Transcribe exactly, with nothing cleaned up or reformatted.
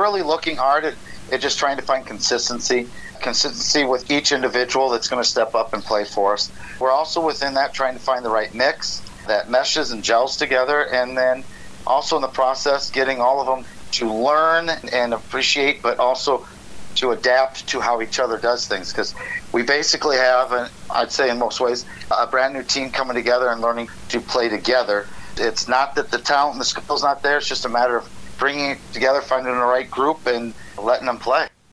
we're really looking hard at, at just trying to find consistency, consistency with each individual that's going to step up and play for us. We're also within that trying to find the right mix that meshes and gels together, and then also in the process getting all of them to learn and appreciate, but also to adapt to how each other does things, because we basically have, an, I'd say in most ways, a brand new team coming together and learning to play together. It's not that the talent and the skill's not there, it's just a matter of bringing it together, finding the right group, and letting them play.